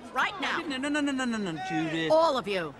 leave right now. No, Judith. All of you.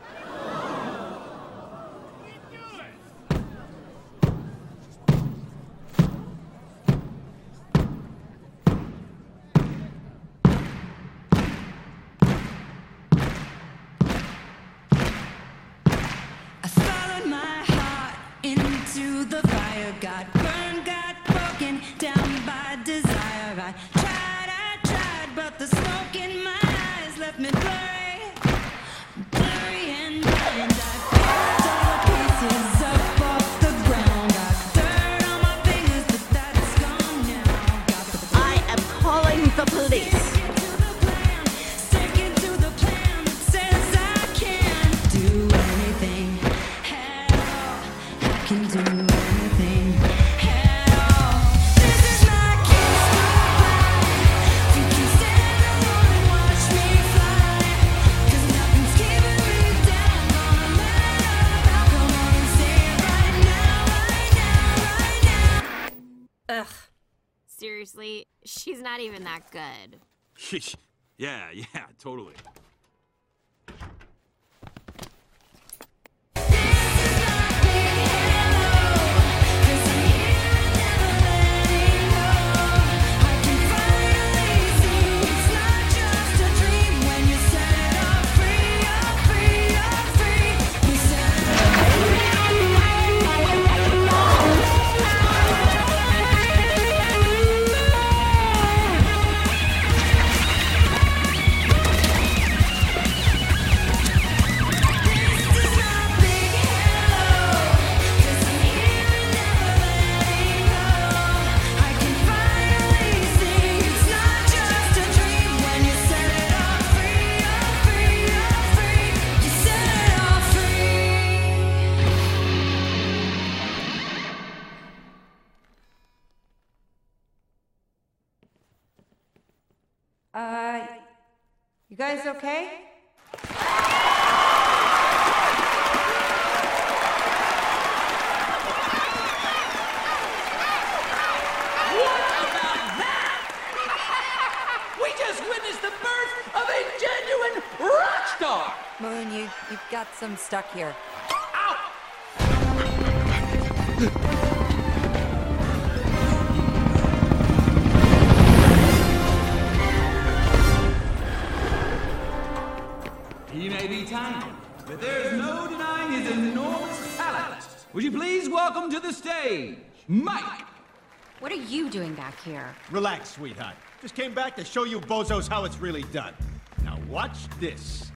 I followed my heart into the fire. Got burned, got broken down by desire. I tried, but the smoke in my eyes left me blurry and blind. I picked all the pieces up off the ground. Got dirt on my fingers, but that's gone now. Got the I am calling the police. sticking to the plan that says I can't do anything at all. I can do anything at all. This is my kiss goodbye. You can stand alone and watch me fly. 'Cause nothing's keeping me down. Gonna let it all out. Come on and say it right now, right now, right now. Ugh. Seriously, she's not even that good. Yeah, totally. You guys okay? We just witnessed the birth of a genuine rock star! Moon, you've got some stuck here. He may be tiny, but there's no denying his enormous talent. Would you please welcome to the stage, Mike? What are you doing back here? Relax, sweetheart. Just came back to show you bozos how it's really done. Now watch this.